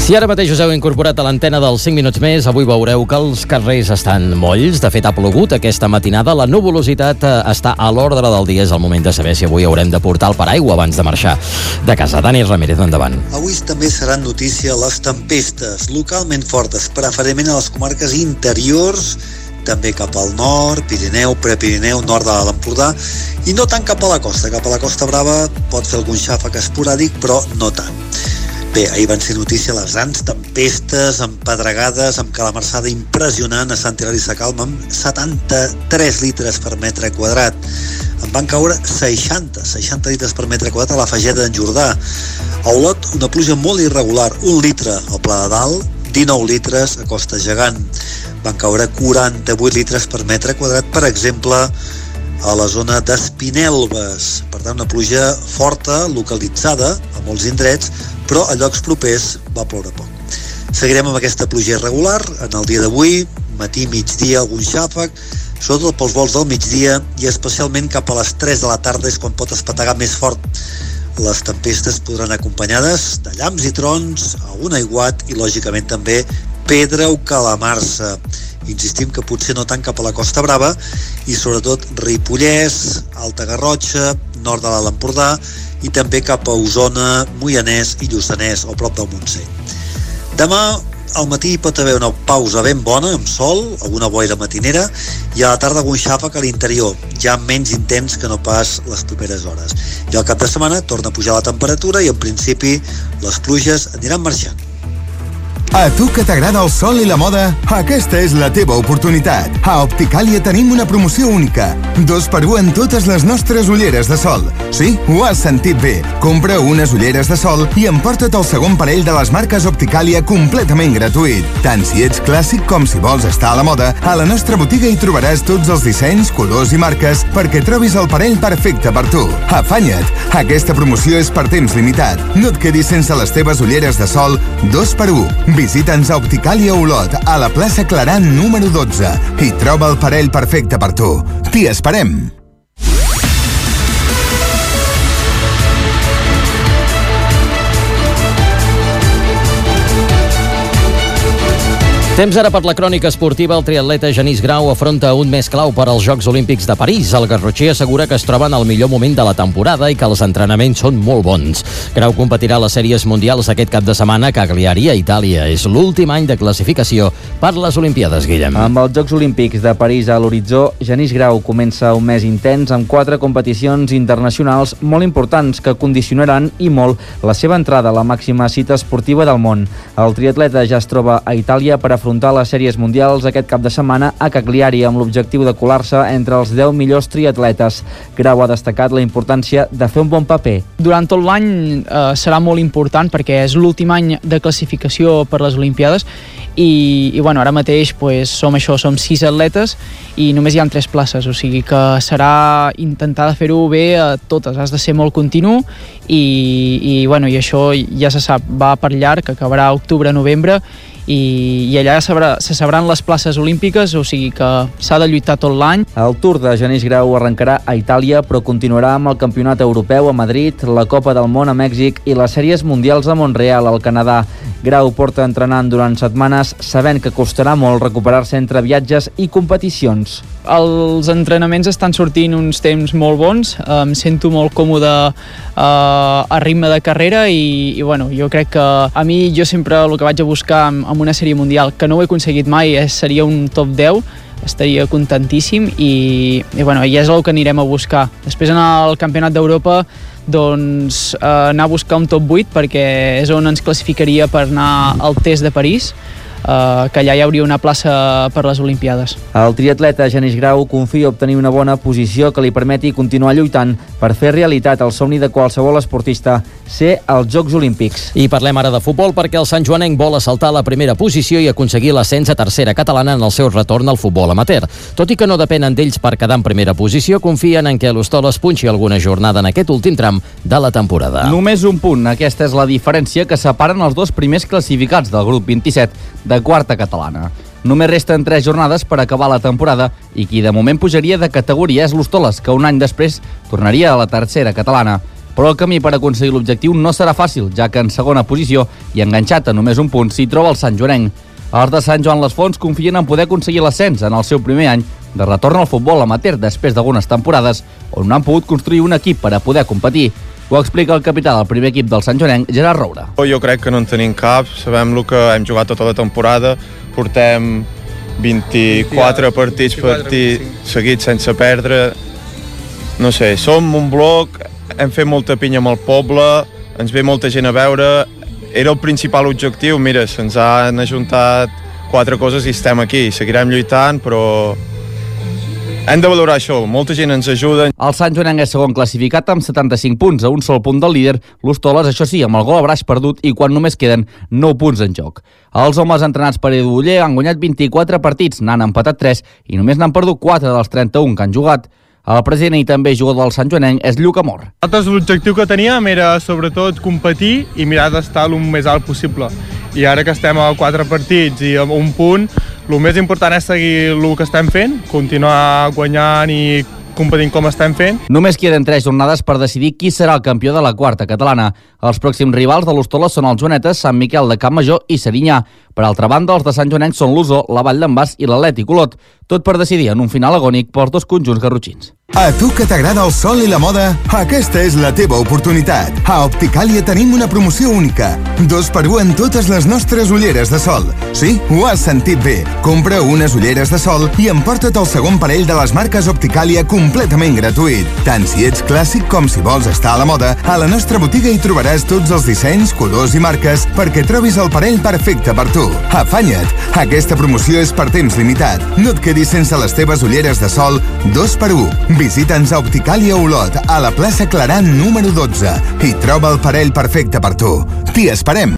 Si ara mateix us heu incorporat a l'antena dels 5 minuts més, avui veureu que els carrers estan molls. De fet, ha plogut aquesta matinada. La nuvolositat està a l'ordre del dia. És el moment de saber si avui haurem de portar el paraigua abans de marxar de casa. Dani Ramírez, endavant. Avui també seran notícia les tempestes, localment fortes, preferentment a les comarques interiors, també cap al nord, Pirineu, Prepirineu, nord de l'Empordà, i no tant cap a la costa. Cap a la Costa Brava pot fer algun xàfec esporàdic, però no tant. Bé, ahir van ser notícia les grans tempestes, empedregades, amb calamarsada impressionant a Sant Hilari Sacalm, amb 73 litres per metre quadrat. En van caure 60 litres per metre quadrat a la Fageda d'en Jordà. A Olot, una pluja molt irregular, 1 litre al Pla de Dalt, 19 litres a Costa Gegant. Van caure 48 litres per metre quadrat, per exemple, a la zona d'Espinelves. Per tant, una pluja forta, localitzada, a molts indrets, però a llocs propers va ploure poc. Seguirem amb aquesta pluja irregular en el dia d'avui, matí, migdia, algun xàfec, sobretot pels vols del migdia, i especialment cap a les 3 de la tarda és quan pot espetegar més fort. Les tempestes podran acompanyades de llamps i trons, algun aiguat i, lògicament, també pedra o calamarsa. Insistim que potser no tant cap a la Costa Brava i sobretot Ripollès, Alta Garrotxa, nord de l'Alt Empordà i també cap a Osona, Moianès i Lluçanès, o prop del Montseny. Demà al matí pot haver una pausa ben bona, amb sol, alguna boira matinera, i a la tarda algun xàfec a l'interior, ja menys intens que no pas les properes hores. I al cap de setmana torna a pujar la temperatura i en principi les pluges aniran marxant. A tu que t'agrada el sol i la moda, aquesta és la teva oportunitat. A Opticàlia tenim una promoció única. 2x1 en totes les nostres ulleres de sol. Sí, ho has sentit bé. Compra unes ulleres de sol i emporta't el segon parell de les marques Opticàlia completament gratuït. Tant si ets clàssic com si vols estar a la moda, a la nostra botiga hi trobaràs tots els dissenys, colors i marques perquè trobis el parell perfecte per tu. Afanya't! Aquesta promoció és per temps limitat. No et quedis sense les teves ulleres de sol 2x1. Visita'ns a Opticàlia Olot, a la plaça Claran número 12 i troba el parell perfecte per tu. T'hi esperem! Temps ara per la crònica esportiva. El triatleta Genís Grau afronta un mes clau per als Jocs Olímpics de París. El garrotxer assegura que es troba en el millor moment de la temporada i que els entrenaments són molt bons. Grau competirà a les sèries mundials aquest cap de setmana a Cagliari, a Itàlia. És l'últim any de classificació per les Olimpiades, Guillem. Amb els Jocs Olímpics de París a l'horitzó, Genís Grau comença un mes intens amb 4 competicions internacionals molt importants que condicionaran i molt la seva entrada a la màxima cita esportiva del món. El triatleta ja es troba a Itàlia per afrontar les sèries mundials aquest cap de setmana a Cagliari amb l'objectiu de colar-se entre els 10 millors triatletes. Grau ha destacat la importància de fer un bon paper. Durant tot l'any serà molt important perquè és l'últim any de classificació per les Olimpiades i bueno, ara mateix som 6 atletes i només hi ha 3 places, o sigui que serà intentar de fer-ho bé a totes, has de ser molt continu i això ja se sap, va per llarg, acabarà a octubre-novembre i allà se sabran les places olímpiques, o sigui que s'ha de lluitar tot l'any. El Tour de Genís Grau arrencarà a Itàlia, però continuarà amb el Campionat Europeu a Madrid, la Copa del Món a Mèxic i les sèries mundials a Montreal, al Canadà. Grau porta entrenant durant setmanes, sabent que costarà molt recuperar-se entre viatges i competicions. Els entrenaments estan sortint uns temps molt bons, em sento molt còmode a ritme de carrera i jo crec que a mi jo sempre el que vaig a buscar amb una sèrie mundial, que no ho he aconseguit mai, seria un top 10, estaria contentíssim i és el que anirem a buscar. Després en el Campionat d'Europa anar a buscar un top 8 perquè és on ens classificaria per anar al test de París, que allà hi hauria una plaça per les Olimpiades. El triatleta Genís Grau confia obtenir una bona posició que li permeti continuar lluitant per fer realitat el somni de qualsevol esportista, ser als Jocs Olímpics. I parlem ara de futbol perquè el Sant Joanenc vol assaltar la primera posició i aconseguir l'ascens a tercera catalana en el seu retorn al futbol amateur. Tot i que no depenen d'ells per quedar en primera posició, confien en que l'Hostoles punxi alguna jornada en aquest últim tram de la temporada. Només un punt, aquesta és la diferència que separen els 2 primers classificats del grup 27 de quarta catalana. Només resten 3 jornades per acabar la temporada i qui de moment pujaria de categoria és l'Hostoles, que un any després tornaria a la tercera catalana. Però el camí per aconseguir l'objectiu no serà fàcil, ja que en segona posició i enganxat a només un punt s'hi troba el Sant Joanenc. Els de Sant Joan les Fonts confien en poder aconseguir l'ascens en el seu primer any de retorn al futbol amateur després d'algunes temporades on no han pogut construir un equip per a poder competir. Ho explica el capità del primer equip del Sant Joanenc, Gerard Roure. Jo crec que no en tenim cap, sabem el que hem jugat tota la temporada, portem 24 partits seguits sense perdre, no sé, som un bloc, hem fet molta pinya amb el poble, ens ve molta gent a veure, era el principal objectiu, mira, se'ns han ajuntat 4 coses i estem aquí, seguirem lluitant, però hem de valorar això, molta gent ens ajuda. El Sant Joanenc és segon classificat amb 75 punts, a un sol punt del líder, l'Hostoles, això sí, amb el gol a braç perdut i quan només queden 9 punts en joc. Els homes entrenats per Edu Oller han guanyat 24 partits, n'han empatat 3 i només n'han perdut 4 dels 31 que han jugat. El president i també jugador del Sant Joanenc és Lluc Amor. Nosaltres l'objectiu que teníem era sobretot competir i mirar d'estar el més alt possible. I ara que estem a 4 partits i a un punt, el més important és seguir el que estem fent, continuar guanyant i competint com estem fent. Només queden 3 jornades per decidir qui serà el campió de la quarta catalana. Els pròxims rivals de l'Hostoles són els Joanetes, Sant Miquel de Campmajor i Serinyà. Per altra banda, els de Sant Joanenc són l'Osó, la Vall d'en Bas i l'Atlètic Olot. Tot per decidir en un final agònic pels dos conjunts garrotxins. A tu que t'agrada el sol i la moda, aquesta és la teva oportunitat. A Opticàlia tenim una promoció única. 2x1 en totes les nostres ulleres de sol. Sí, ho has sentit bé. Compra unes ulleres de sol i emporta't el segon parell de les marques Opticàlia completament gratuït. Tant si ets clàssic com si vols estar a la moda, a la nostra botiga hi trobaràs tots els dissenys, colors i marques perquè trobis el parell perfecte per tu. Afanya't! Aquesta promoció és per temps limitat. No et quedis sense les teves ulleres de sol 2x1. Visita'ns a Opticàlia Olot, a la plaça Clarà número 12 i troba el parell perfecte per tu. T'hi esperem!